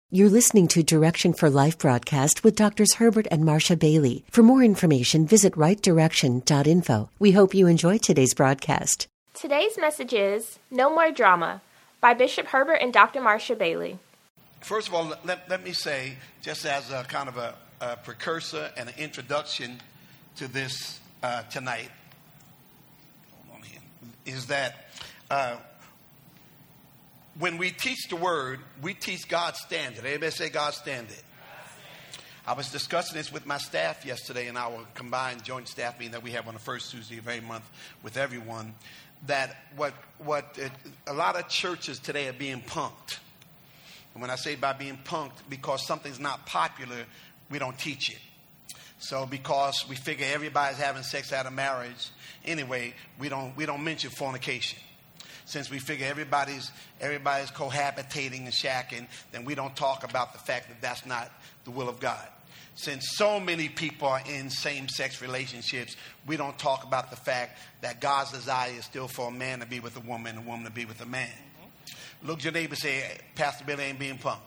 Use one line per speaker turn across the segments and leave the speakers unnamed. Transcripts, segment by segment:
You're listening to Direction for Life broadcast with Drs. Herbert and Marcia Bailey. For more information, visit rightdirection.info. We hope you enjoy today's broadcast.
Today's message is No More Drama by Bishop Herbert and Dr. Marcia Bailey.
First of all, let me say, just as a kind of a precursor and an introduction to this tonight, hold on here, is that when we teach the word, we teach God's standard. Everybody say God's standard. I was discussing this with my staff yesterday in our combined joint staff meeting that we have on the first Tuesday of every month with everyone, that a lot of churches today are being punked. And when I say by being punked, because something's not popular, we don't teach it. So because we figure everybody's having sex out of marriage anyway, we don't mention fornication. Since we figure everybody's cohabitating and shacking, then we don't talk about the fact that that's not the will of God. Since so many people are in same-sex relationships, we don't talk about the fact that God's desire is still for a man to be with a woman and a woman to be with a man. Look at your neighbor and say, Pastor Billy ain't being punked.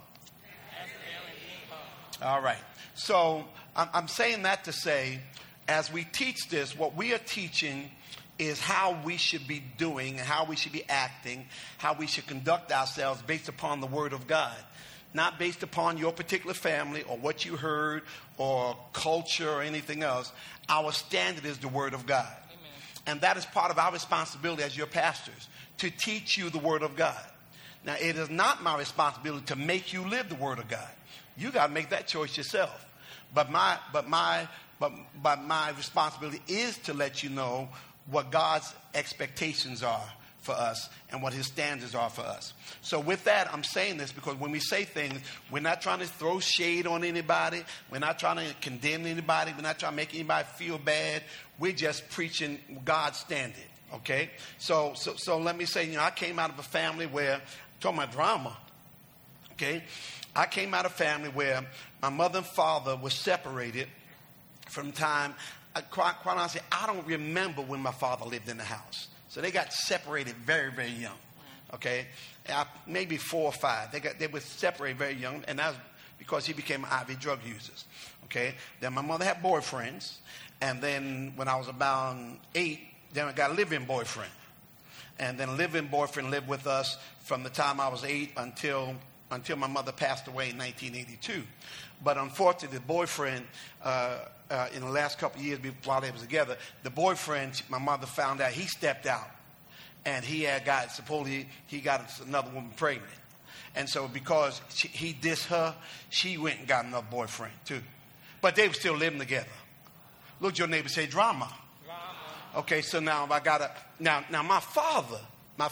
All right. So I'm saying that to say, as we teach this, what we are teaching is how we should be doing and how we should be acting, how we should conduct ourselves based upon the Word of God. Not based upon your particular family or what you heard or culture or anything else. Our standard is the Word of God. Amen. And that is part of our responsibility as your pastors, to teach you the Word of God. Now, it is not my responsibility to make you live the Word of God. You got to make that choice yourself. But my responsibility is to let you know what God's expectations are for us and what his standards are for us. So with that, I'm saying this because when we say things, we're not trying to throw shade on anybody. We're not trying to condemn anybody. We're not trying to make anybody feel bad. We're just preaching God's standard, okay? So let me say, I came out of a family where, talking about drama, okay? I came out of a family where my mother and father were separated from time. Quite honestly, I don't remember when my father lived in the house. So they got separated very, very young. Okay? Maybe 4 or 5. They were separated very young, and that's because he became IV drug users. Okay? Then my mother had boyfriends, and then when I was about 8, then I got a live-in boyfriend. And then a live-in boyfriend lived with us from the time I was 8 until my mother passed away in 1982. But unfortunately, the boyfriend, in the last couple of years while they was together, the boyfriend, my mother found out he stepped out. And supposedly he got another woman pregnant. And so because he dissed her, she went and got another boyfriend too. But they were still living together. Look at your neighbor, say drama. Okay, so now now my father, my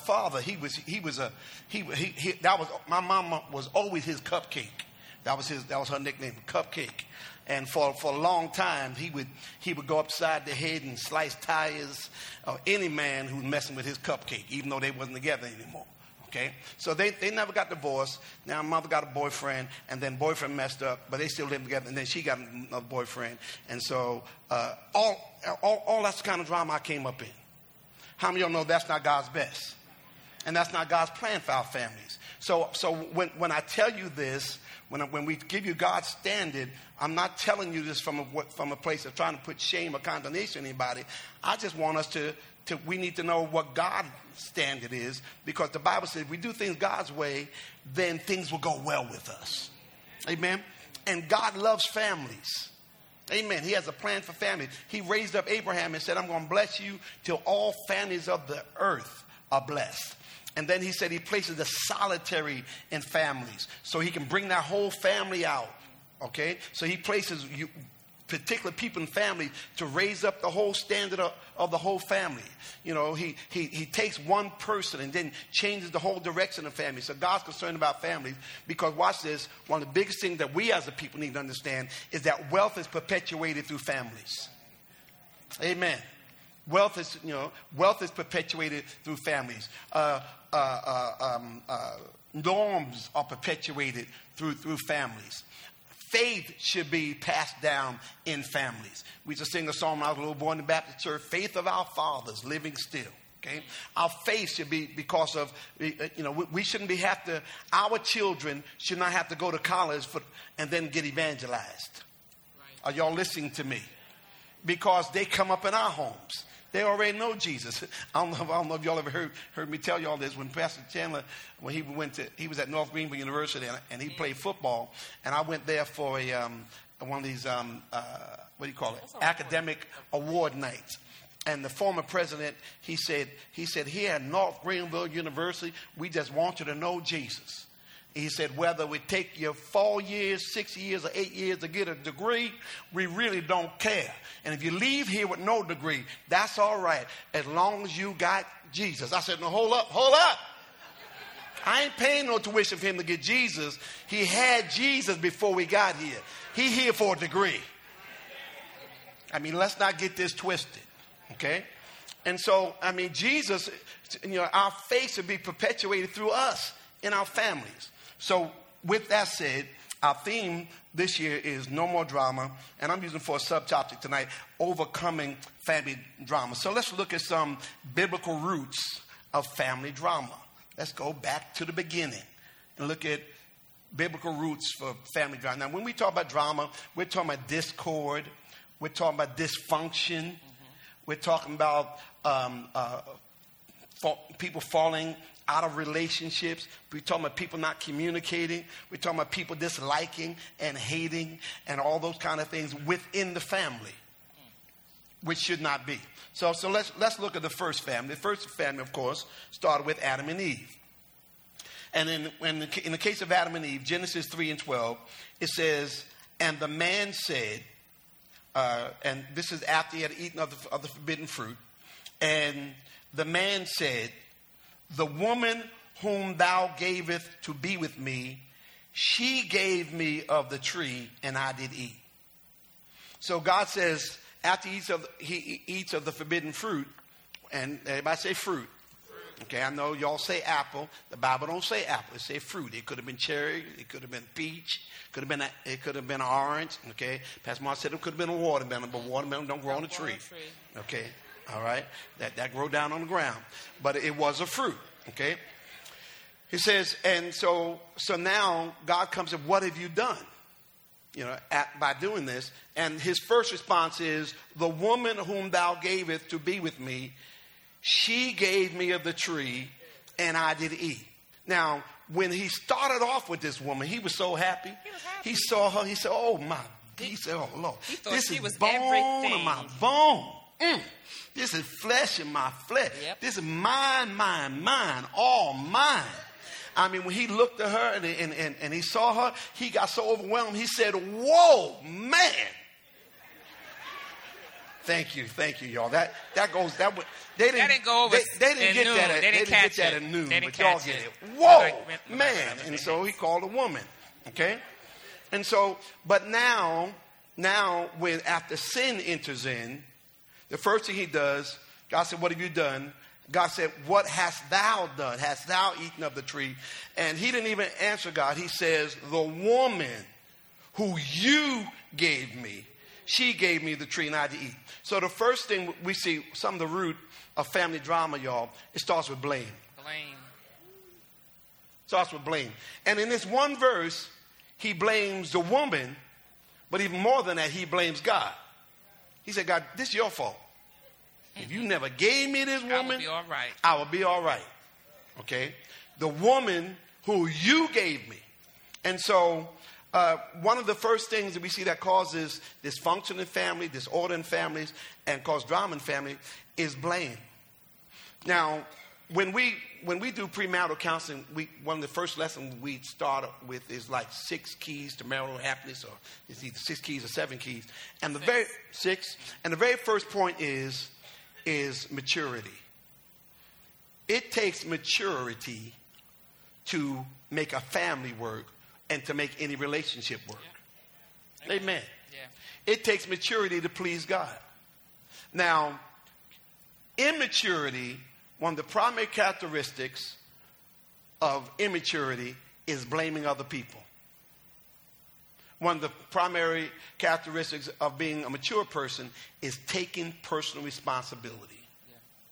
mama was always his cupcake. That was her nickname, Cupcake. And for a long time, he would go upside the head and slice tires of any man who was messing with his cupcake, even though they wasn't together anymore. Okay? So they never got divorced. Now mother got a boyfriend, and then boyfriend messed up, but they still lived together, and then she got another boyfriend. And so all that's the kind of drama I came up in. How many of y'all know that's not God's best? And that's not God's plan for our families. So when I tell you this, when we give you God's standard, I'm not telling you this from a place of trying to put shame or condemnation on anybody. I just want us we need to know what God's standard is, because the Bible says if we do things God's way, then things will go well with us. Amen? And God loves families. Amen. He has a plan for families. He raised up Abraham and said, I'm going to bless you till all families of the earth are blessed. And then he said he places the solitary in families so he can bring that whole family out. Okay? So he places particular people in families to raise up the whole standard of the whole family. He takes one person and then changes the whole direction of family. So God's concerned about families because, watch this, one of the biggest things that we as a people need to understand is that wealth is perpetuated through families. Amen. Wealth is perpetuated through families. Norms are perpetuated through families. Faith should be passed down in families. We used to sing a song when I was a little boy in the Baptist church, faith of our fathers living still. Okay, our faith should be because of, we shouldn't our children should not have to go to college and then get evangelized. Right. Are y'all listening to me? Because they come up in our homes. They already know Jesus. I don't know if y'all ever heard me tell y'all this. When Pastor Chandler, when he was at North Greenville University and he played football, and I went there for one of these academic award nights. And the former president, he said, here at North Greenville University, we just want you to know Jesus. He said, whether we take you 4 years, 6 years, or 8 years to get a degree, we really don't care. And if you leave here with no degree, that's all right, as long as you got Jesus. I said, no, hold up. I ain't paying no tuition for him to get Jesus. He had Jesus before we got here. He here for a degree. I mean, let's not get this twisted. Okay? And so, Jesus, our faith should be perpetuated through us in our families. So, with that said, our theme this year is No More Drama, and I'm using for a subtopic tonight, Overcoming Family Drama. So, let's look at some biblical roots of family drama. Let's go back to the beginning and look at biblical roots for family drama. Now, when we talk about drama, we're talking about discord, we're talking about dysfunction. We're talking about people falling out of relationships. We're talking about people not communicating. We're talking about people disliking and hating and all those kind of things within the family, which should not be. So let's look at the first family. The first family, of course, started with Adam and Eve. And in the case of Adam and Eve, Genesis 3:12, it says, and the man said, and this is after he had eaten of the forbidden fruit. And the man said, the woman whom thou gavest to be with me, she gave me of the tree, and I did eat. So God says, after he eats of the forbidden fruit, and everybody say fruit. Okay, I know y'all say apple. The Bible don't say apple. It say fruit. It could have been cherry. It could have been peach. It could have been orange. Okay, Pastor Mark said it could have been a watermelon, but watermelon don't grow on a tree. Okay, all right, that grow down on the ground, but it was a fruit. Okay, he says, and so now God comes and what have you done? By doing this, and his first response is, the woman whom thou gavest to be with me, she gave me of the tree, and I did eat. Now, when he started off with this woman, he was so happy. He saw her. He said, oh, my. He said, oh, Lord. This is bone of my bone. This is flesh of my flesh. Yep. This is mine, all mine. When he looked at her and he saw her, he got so overwhelmed. He said, whoa, man. Thank you, y'all. They didn't go over. They didn't get that. They didn't get that at noon, but y'all get it. Whoa, man! And so he called a woman. Okay, and so, but now, when after sin enters in, the first thing he does, God said, "What have you done?" God said, "What hast thou done? Hast thou eaten of the tree?" And he didn't even answer God. He says, "The woman who you gave me, she gave me the tree and I did eat." So the first thing we see, some of the root of family drama, y'all, it starts with blame. Starts with blame. And in this one verse, he blames the woman, but even more than that, he blames God. He said, God, this is your fault. If you never gave me this woman, I will be all right. Okay? The woman who you gave me. And so one of the first things that we see that causes dysfunction in family, disorder in families, and cause drama in family is blame. Now, when we do premarital counseling, one of the first lessons we start with is like 6 keys to marital happiness, or it's either 6 keys or 7 keys. And the very first point is maturity. It takes maturity to make a family work and to make any relationship work. Yeah. Amen. Yeah. It takes maturity to please God. Now, immaturity, one of the primary characteristics of immaturity is blaming other people. One of the primary characteristics of being a mature person is taking personal responsibility. Yeah.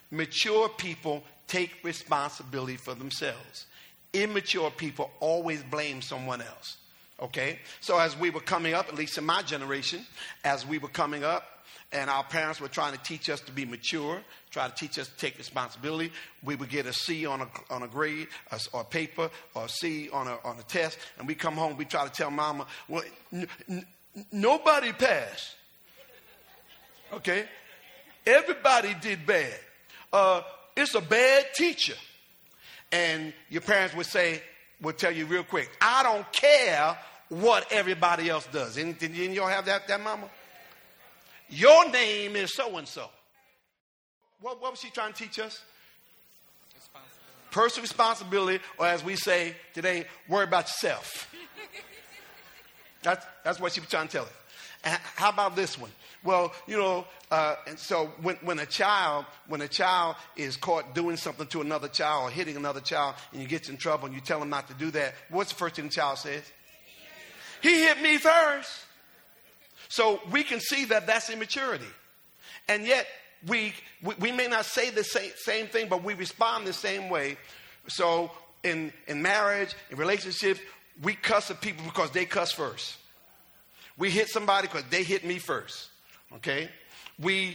Mature people take responsibility for themselves. Immature people always blame someone else. Okay? So as we were coming up, at least in my generation, as we were coming up, and our parents were trying to teach us to be mature, try to teach us to take responsibility, we would get a C on a grade, or a paper, or a C on a test, and we come home, we try to tell mama, well, nobody passed. Okay? Everybody did bad. It's a bad teacher. And your parents would tell you real quick, I don't care what everybody else does. Didn't y'all have that mama? Your name is so-and-so. What was she trying to teach us? Personal responsibility, or as we say today, worry about yourself. That's what she was trying to tell us. And how about this one? Well, and so when a child is caught doing something to another child or hitting another child and you get in trouble and you tell him not to do that, what's the first thing the child says? He hit me first. So we can see that that's immaturity. And yet we may not say the same thing, but we respond the same way. So in marriage, in relationships, we cuss at people because they cuss first. We hit somebody because they hit me first. Okay? We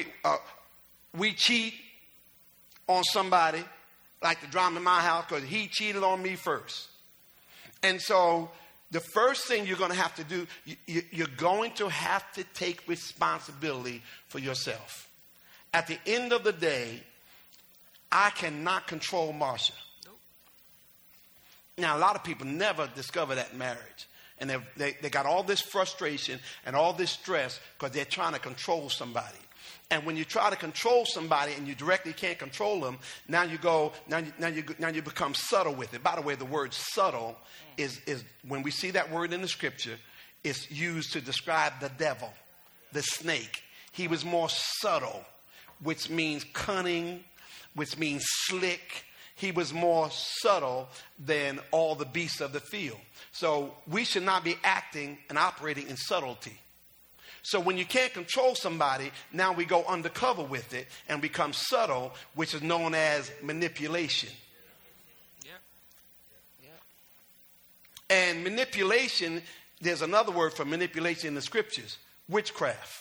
cheat on somebody, like the drama in my house, because he cheated on me first. And so the first thing you're going to have to do, you're going to have to take responsibility for yourself. At the end of the day, I cannot control Marsha. Nope. Now, a lot of people never discover that in marriage. And they got all this frustration and all this stress because they're trying to control somebody. And when you try to control somebody and you directly can't control them, now you become subtle with it. By the way, the word subtle is when we see that word in the scripture, it's used to describe the devil, the snake. He was more subtle, which means cunning, which means slick. He was more subtle than all the beasts of the field. So we should not be acting and operating in subtlety. So when you can't control somebody, now we go undercover with it and become subtle, which is known as manipulation. And manipulation, there's another word for manipulation in the scriptures, witchcraft.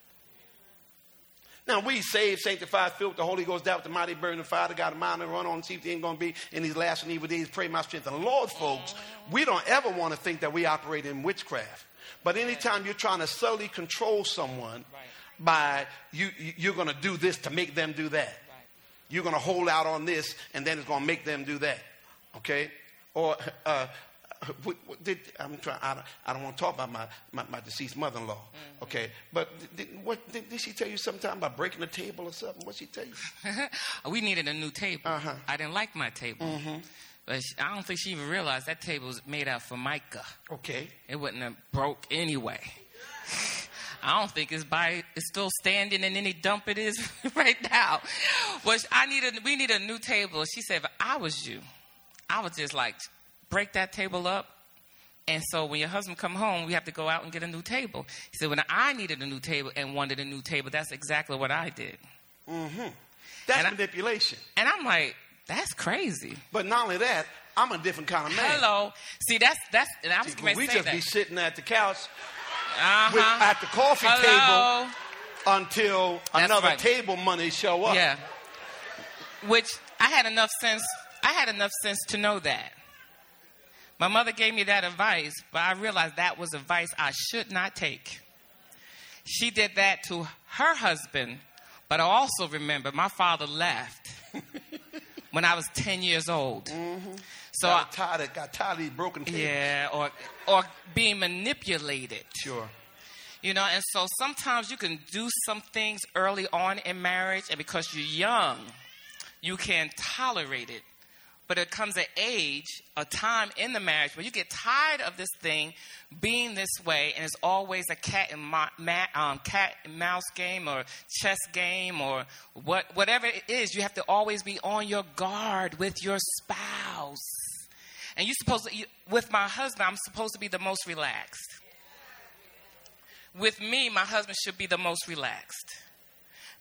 Now, we saved, sanctified, filled with the Holy Ghost, down with the mighty burden of fire, got a mind to run on and see if they ain't going to be in these last and evil days. Pray my strength. And Lord, folks, we don't ever want to think that we operate in witchcraft. But anytime you're trying to subtly control someone by you're going to do this to make them do that. You're going to hold out on this and then it's going to make them do that. Okay? Or I don't want to talk about my deceased mother-in-law. Okay, but did she tell you sometime about breaking the table or something? What she tell you?
We needed a new table. I didn't like my table. But I don't think she even realized that table was made out for mica. Okay. It wouldn't have broke anyway. I don't think it's still standing in any dump it is right now. Well, we need a new table. She said, if I was you, I would just break that table up. And so when your husband come home, we have to go out and get a new table. He said, when I needed a new table and wanted a new table, that's exactly what I did.
That's manipulation.
And I'm like, that's crazy.
But not only that, I'm a different kind of man.
Hello. See, that's and I was going to say that.
We just be sitting at the couch at the coffee table until another table money show up.
Yeah. Which I had enough sense to know that. My mother gave me that advice, but I realized that was advice I should not take. She did that to her husband, but I also remember my father left when I was 10 years old. So
got tired of these broken tables.
Yeah, or being manipulated.
Sure.
And so sometimes you can do some things early on in marriage, and because you're young, you can't tolerate it. But it comes an age, a time in the marriage where you get tired of this thing being this way, and it's always a cat and mouse game or chess game or whatever it is. You have to always be on your guard with your spouse. And with my husband, I'm supposed to be the most relaxed. With me, my husband should be the most relaxed.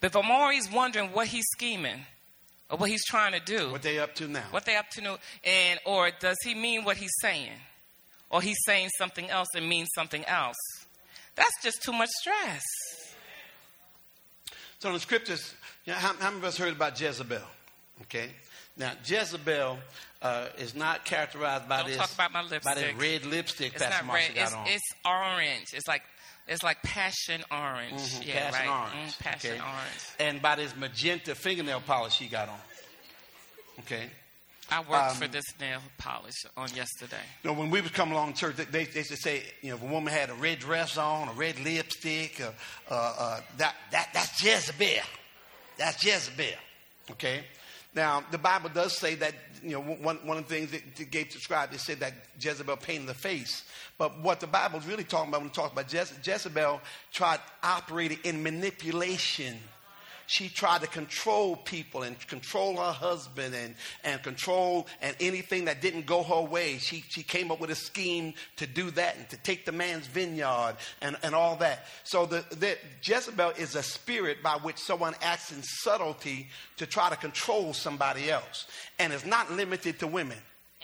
But Omari's wondering what he's scheming or what he's trying to do.
What they up to now.
What they up to now. And, or does he mean what he's saying? Or he's saying something else and means something else. That's just too much stress.
So in the scriptures, how many of us heard about Jezebel? Okay. Now, Jezebel is not characterized by
Don't talk about my lipstick.
By that red lipstick
it's
Pastor Marsha got on.
It's orange. It's like passion orange.
Mm-hmm.
Yeah,
passion
right.
orange.
Passion orange.
And by this magenta fingernail polish she got on. Okay.
I worked for this nail polish on yesterday.
You know, when we would come along to church, they used to say, you know, if a woman had a red dress on, a red lipstick, that's Jezebel. That's Jezebel. Okay. Now, the Bible does say that, you know, one of the things that Gabe described, it said that Jezebel painted the face. But what the Bible is really talking about when we talk about Jezebel tried operating in manipulation. She tried to control people and control her husband and control and anything that didn't go her way. She came up with a scheme to do that and to take the man's vineyard and all that. So the Jezebel is a spirit by which someone acts in subtlety to try to control somebody else. And it's not limited to women.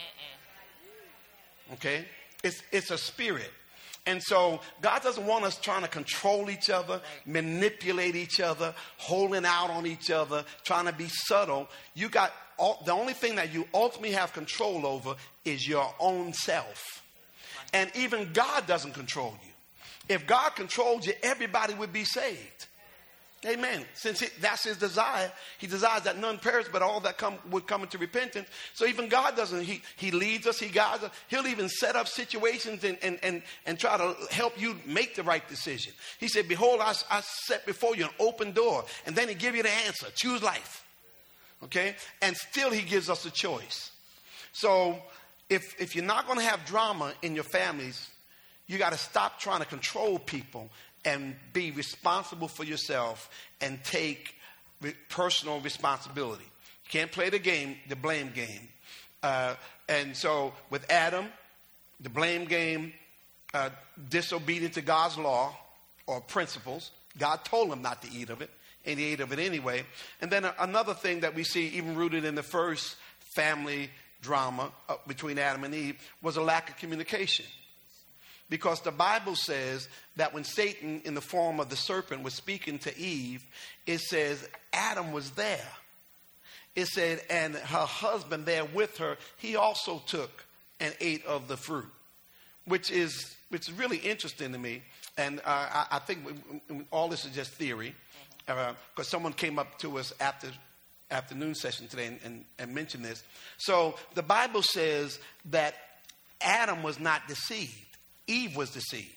Okay? It's a spirit. And so God doesn't want us trying to control each other, manipulate each other, holding out on each other, trying to be subtle. The only thing that you ultimately have control over is your own self. And even God doesn't control you. If God controlled you, everybody would be saved. Amen. Since that's his desire. He desires that none perish, but all that would come into repentance. So even God doesn't. He leads us. He guides us. He'll even set up situations and try to help you make the right decision. He said, behold, I set before you an open door. And then he give you the answer. Choose life. Okay? And still he gives us a choice. So if you're not going to have drama in your families, you got to stop trying to control people and be responsible for yourself and take personal responsibility. You can't play the game, the blame game. And so with Adam, the blame game, disobedient to God's law or principles. God told him not to eat of it, and he ate of it anyway. And then another thing that we see even rooted in the first family drama between Adam and Eve was a lack of communication. Because the Bible says that when Satan, in the form of the serpent, was speaking to Eve, it says Adam was there. It said, and her husband there with her, he also took and ate of the fruit, which is really interesting to me. And I think all this is just theory, because someone came up to us after afternoon session today and mentioned this. So the Bible says that Adam was not deceived. Eve was deceived.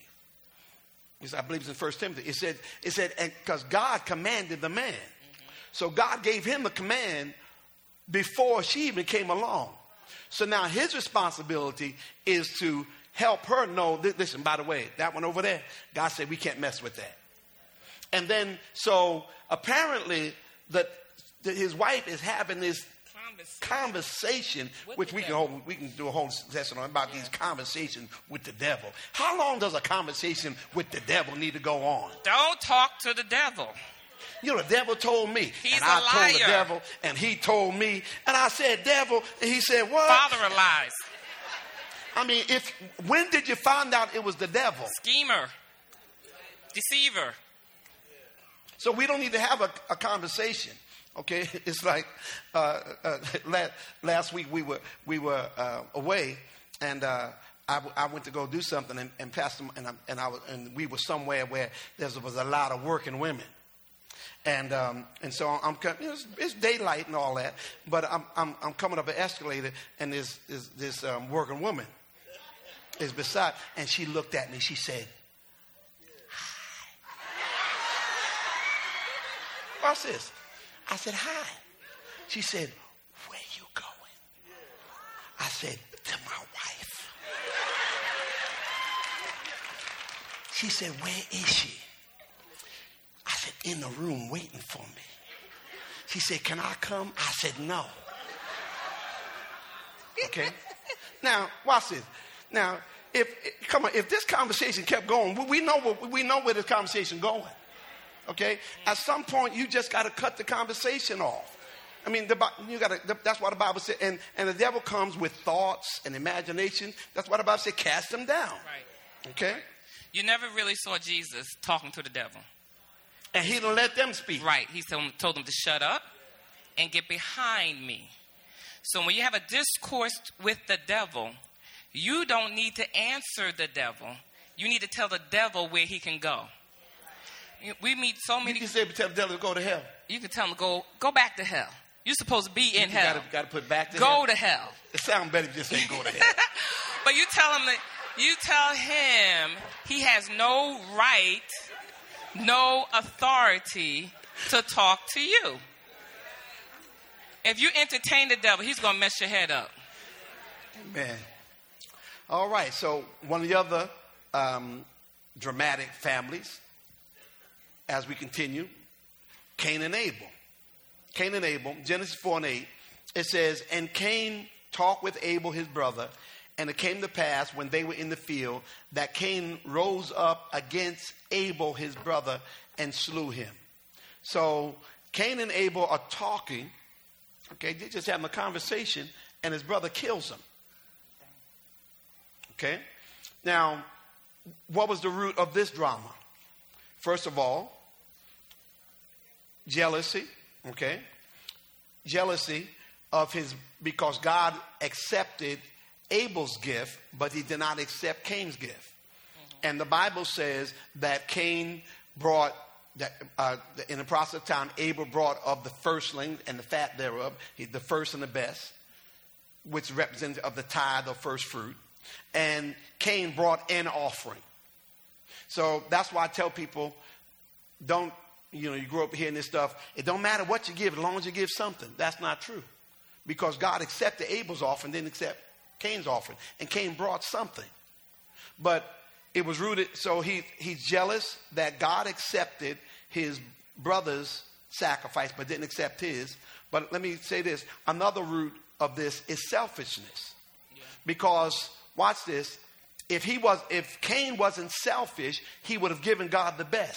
I believe it's in 1 Timothy. It said, because God commanded the man. Mm-hmm. So God gave him the command before she even came along. So now his responsibility is to help her know, listen, by the way, that one over there, God said we can't mess with that. And then, so apparently his wife is having this conversation, which we can do a whole session on about these conversations with the devil. How long does a conversation with the devil need to go on?
Don't talk to the devil.
You know, the devil told me.
He's
and I
a liar.
told the devil, and he told me. And I said, devil, and he said, what?
Father of lies.
I mean, when did you find out it was the devil?
Schemer. Deceiver.
So we don't need to have a conversation. Okay, it's like last week we were away, and I went to go do something, and Pastor and we were somewhere where there was a lot of working women, and so it's daylight and all that, but I'm coming up an escalator, and there's this working woman is beside, and she looked at me. She said, "Hi." Watch this. I said, "Hi." She said, "Where you going?" I said, "To my wife." She said, "Where is she?" I said, "In the room waiting for me." She said, "Can I come?" I said, "No." Okay. Now, watch this. Now, if this conversation kept going, we know where this conversation going. Okay? At some point, you just got to cut the conversation off. I mean, that's why the Bible said, and the devil comes with thoughts and imagination. That's why the Bible said, cast them down.
Right.
Okay?
You never really saw Jesus talking to the devil.
And he didn't let them speak.
Right. He told them to shut up and get behind me. So when you have a discourse with the devil, you don't need to answer the devil. You need to tell the devil where he can go. We meet so many.
You can say, tell the devil to go to hell.
You can tell him to go back to hell. You're supposed to be in hell.
You got to put back to
hell.
Go
to hell.
It sounds better if you just say go to hell.
But you tell him he has no right, no authority to talk to you. If you entertain the devil, he's going to mess your head up.
Amen. All right. So one of the other dramatic families, as we continue, Cain and Abel. Cain and Abel, Genesis 4:8, it says, and Cain talked with Abel his brother, and it came to pass when they were in the field that Cain rose up against Abel his brother and slew him. So Cain and Abel are talking, okay, they're just having a conversation, and his brother kills him. Okay? Now, what was the root of this drama? First of all, jealousy, okay? Jealousy of because God accepted Abel's gift, but he did not accept Cain's gift. Mm-hmm. And the Bible says that Cain brought, in the process of time, Abel brought of the firstling and the fat thereof, the first and the best, which represents of the tithe or first fruit. And Cain brought an offering. So that's why I tell people, you grow up hearing this stuff. It don't matter what you give as long as you give something. That's not true. Because God accepted Abel's offering, didn't accept Cain's offering. And Cain brought something. But it was rooted, so he's jealous that God accepted his brother's sacrifice but didn't accept his. But let me say this. Another root of this is selfishness. Yeah. Because, watch this, if Cain wasn't selfish, he would have given God the best.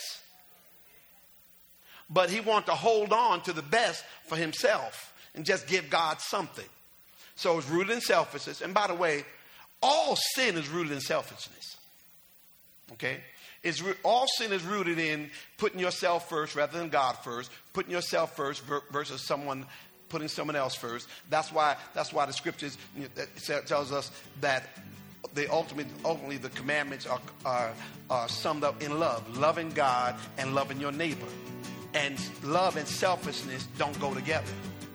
But he wanted to hold on to the best for himself and just give God something. So it's rooted in selfishness. And by the way, all sin is rooted in selfishness. Okay? All sin is rooted in putting yourself first rather than God first, putting yourself first versus putting someone else first. That's why the scriptures tells us that ultimately the commandments are summed up in love, loving God and loving your neighbor. And love and selfishness don't go together.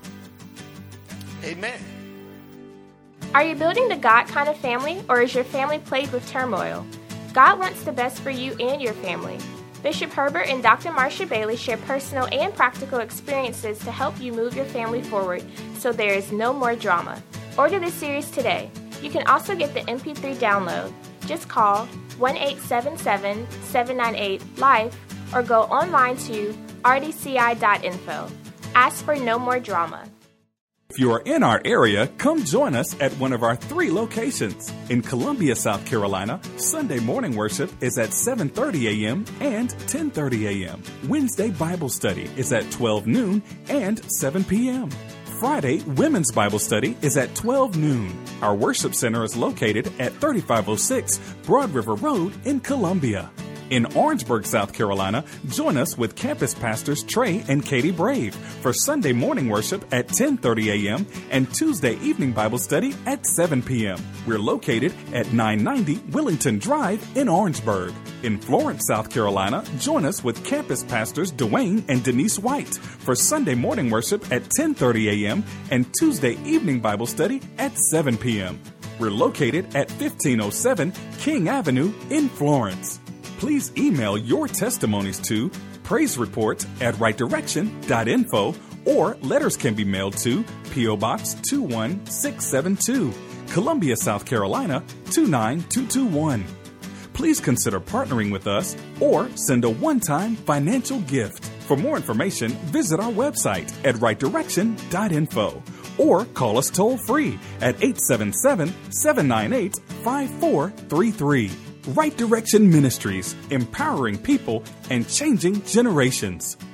Amen.
Are you building the God kind of family, or is your family plagued with turmoil? God wants the best for you and your family. Bishop Herbert and Dr. Marsha Bailey share personal and practical experiences to help you move your family forward so there is no more drama. Order this series today. You can also get the MP3 download. Just call 1-877-798-LIFE or go online to rdci.info. Ask for no more drama.
If you are in our area, come join us at one of our 3 locations. In Columbia, South Carolina, Sunday morning worship is at 7:30 a.m. and 10:30 a.m. Wednesday Bible study is at 12 noon and 7 p.m. Friday, Women's Bible Study is at 12 noon. Our worship center is located at 3506 Broad River Road in Columbia. In Orangeburg, South Carolina, join us with campus pastors Trey and Katie Brave for Sunday morning worship at 10:30 a.m. and Tuesday evening Bible study at 7 p.m. We're located at 990 Willington Drive in Orangeburg. In Florence, South Carolina, join us with campus pastors Dwayne and Denise White for Sunday morning worship at 10:30 a.m. and Tuesday evening Bible study at 7 p.m. We're located at 1507 King Avenue in Florence. Please email your testimonies to praisereport@rightdirection.info, or letters can be mailed to P.O. Box 21672, Columbia, South Carolina 29221. Please consider partnering with us or send a one-time financial gift. For more information, visit our website at rightdirection.info or call us toll-free at 877-798-5433. Right Direction Ministries, empowering people and changing generations.